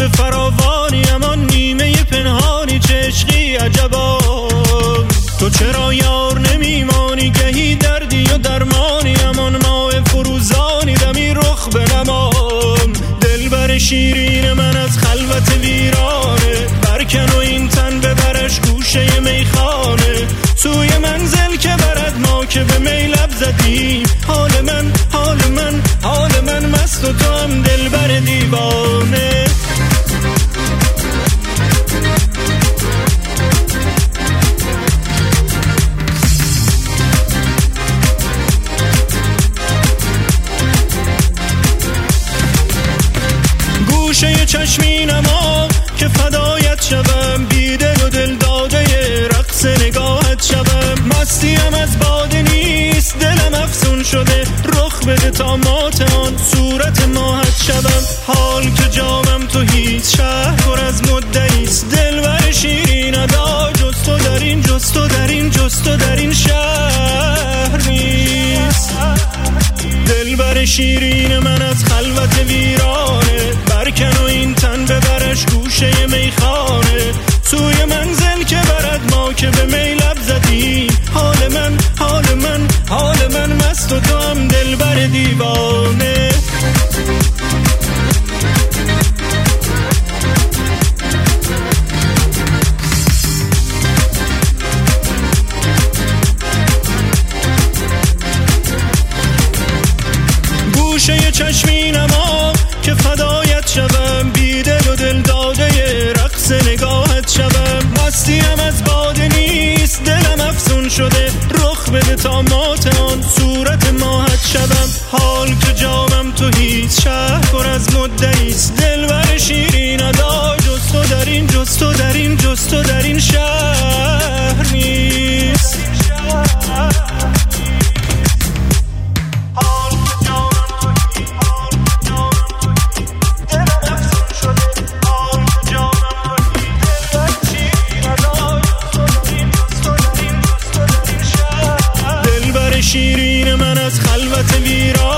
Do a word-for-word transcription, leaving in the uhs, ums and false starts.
به فراوانی، اما نیمه پنهانی چه عشقی عجبا. تو چرا یار نمیمانی، گهی دردی و درمانی، امان ماه فروزانی دمی رخ بنمام. دلبر شیرین من از خلوت ویرانه، برکن و این تن ببرش گوشه میخانه. سوی منزل که برد ما که به می لب زدیم، حال من حال من حال من مست و تو هم دلبر دیوانه. گوشه چشمینما که فدایت شوم، بیدل و دل داده رقص نگاهت شوم. مستیم از باده نیست دلم افسون شده، رخ بده تا مات آن صورت ماهت شوم. حال که جامم تو هیچ شهر پر از مدعیست، دلبر شیرین ادا جز تو در این جز تو در این جز تو در این شهر نیست. دلبر شیرین من از خلوت ویرانه، برکن و این تن ببرش گوشه میخانه. سوی منزل که برد ما که به می لب زدیم، حال من حال من حال من مست و تو هم دلبر دیوانه. گوشه چشمینما که فدایت شوم، بیدل و دل داده رقص نگاهت شوم. مستیم از باده نیست دلم افسون شده، رخ بده تا مات آن صورت ماهت شوم. حال که جامم تو هیچ شهر پر از مدعیست، دلبر شیرین ادا جز تو در این جز تو در این جز تو در این شهر نیست. شیرین من از خلوت ویران